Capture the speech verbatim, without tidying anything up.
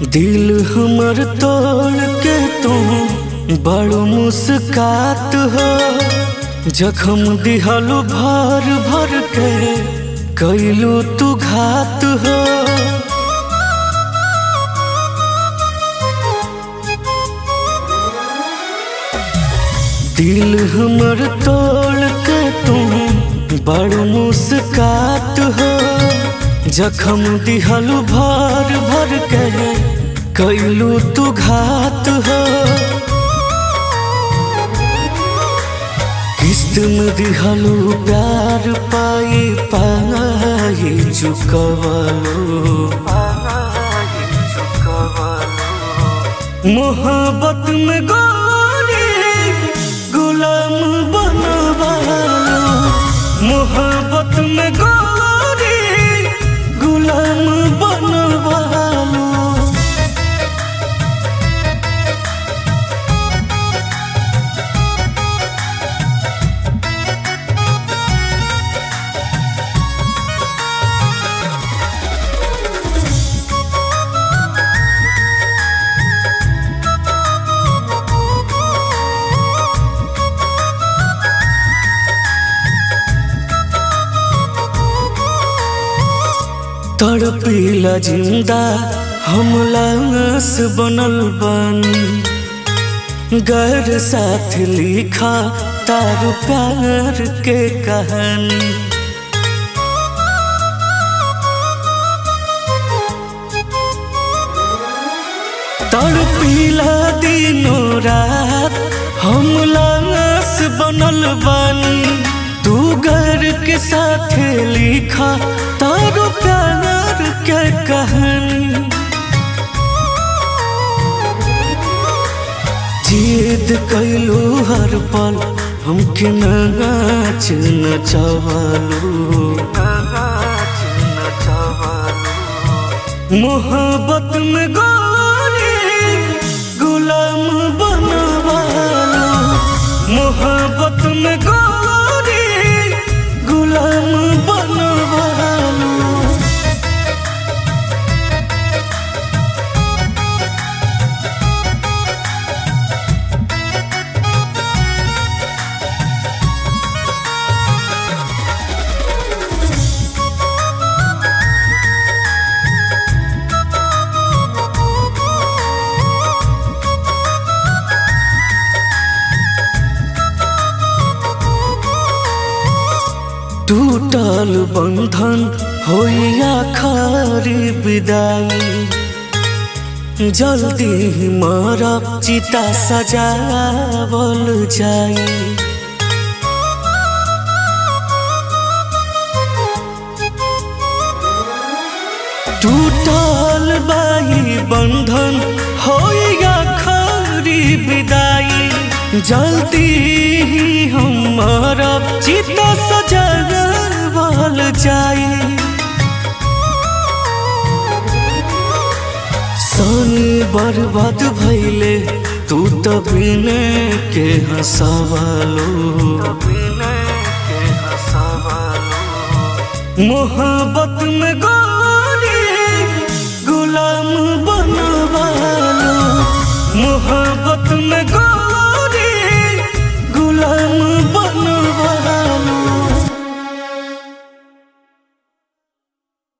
दिल हमर तोड़ के तू बड़ो मुस्कात हो, जखम दिहलु भर भर के कैलू तू घात हो। दिल हमर तोड़ के तू बड़ो मुस्कात हो, जखम दिहलु भर भर के कैलू तू घात हो। किस्त में दिहलु प्यार पाई पाई चुकवलो, मोहब्बत में गोरी गुलाम बनवालो, मोहब्बत में गोरी गुलाम बनवालो। तड़पीला जिंदा हम लाश बनल बानी, गैर साथ लिखा तारू प्यार के कहानी। तड़पीला दिनों रात हम लाश बनल बानी, तू गैर के साथ लिखा तारू प्यार के कहानी। जिद कैलू हर पल हमके नाच नचवालू, मोहब्बत में गोरी गुलाम बनवालो, मोहब्बत में गोरी गुलाम बनवालो। टूटल बंधन होइया खारी विदाई, जल्दी ही मारा चिता सजावल जाई। टूटल बाई बंधन होइया खारी विदाई, जल्दी ही हमारा चिता सजावल जाई। सानी बर्बाद भइले तू तो बिने के हंसावालो, मोहब्बत में गोरी गुलाम बनवालो, मोहब्बत में